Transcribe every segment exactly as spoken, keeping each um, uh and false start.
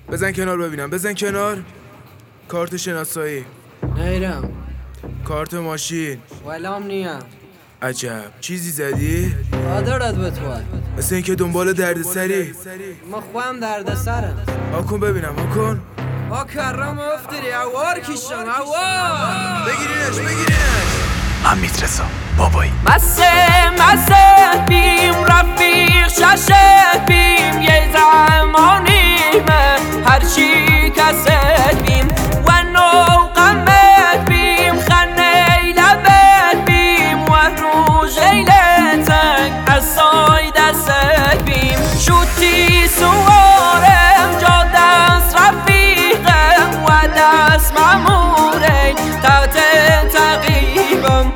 بزن کنار ببینم، بزن کنار. کارت شناسایی. نیرم. کارت ماشین. ولام نیم. عجب، چیزی زدی؟ آدرت به توه. مثل اینکه دنبال درد سری. ما خوام درد سرم. آکن ببینم، آکن. آ کرم افتری، اوار کشم، اوار. بگیرینش، بگیرینش. حمید رضا بابایی. مسه مسه بیم رفیق ششه بیم یه زمانیمه هرچی کسه بیم و نو قمت بیم خنه لبت بیم و روژ ایلتنگ از سای دست بیم شوتی سوارم جا دست رفیقم و دست مموره تحت تقیبم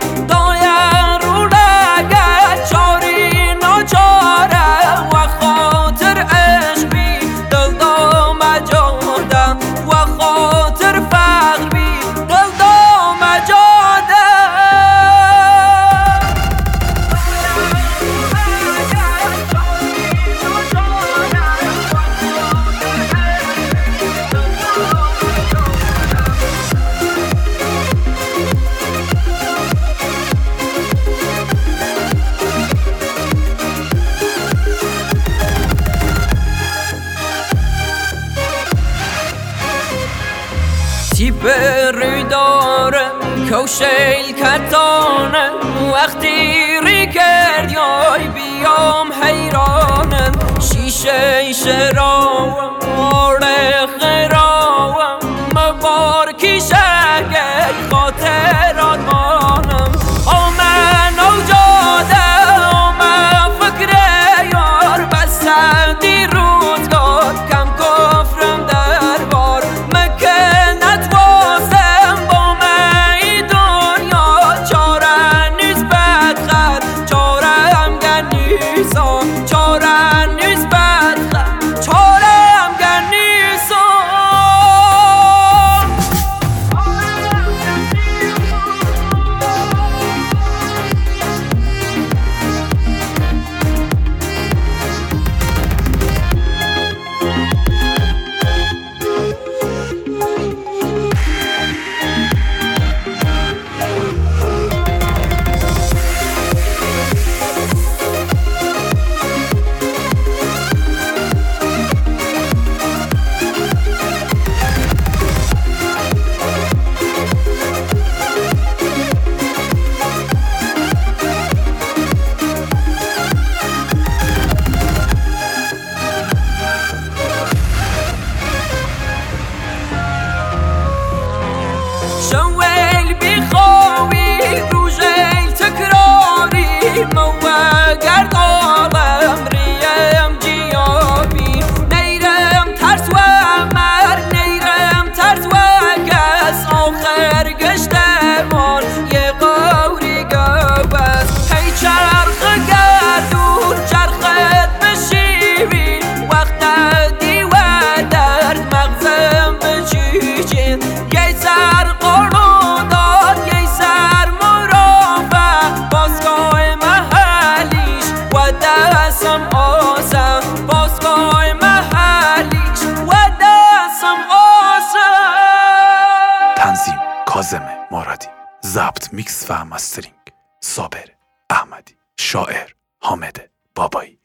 تیپ روی دارم کوشیل کتانم وقتی ری کرد یای بیام حیرانم شیشه شراوم آره خراوم مبار کیشه گی خاطرات مانم آمن او جاده آمن فکر یار بسته دی روزگار کم کفرم در بار شویل بیخوی روژیل تکراری موه گرد آلم ریم جیابی نیرم ترس و مر نیرم ترس و کس آخر گشتمان یه قوری گوز هی چرخ گردون چرخت بشیوی وقت دی و درد مغزم بچیچین یه سر کاظم مرادی. ضبط میکس و مسترینگ صابر احمدی. شاعر حامد بابایی.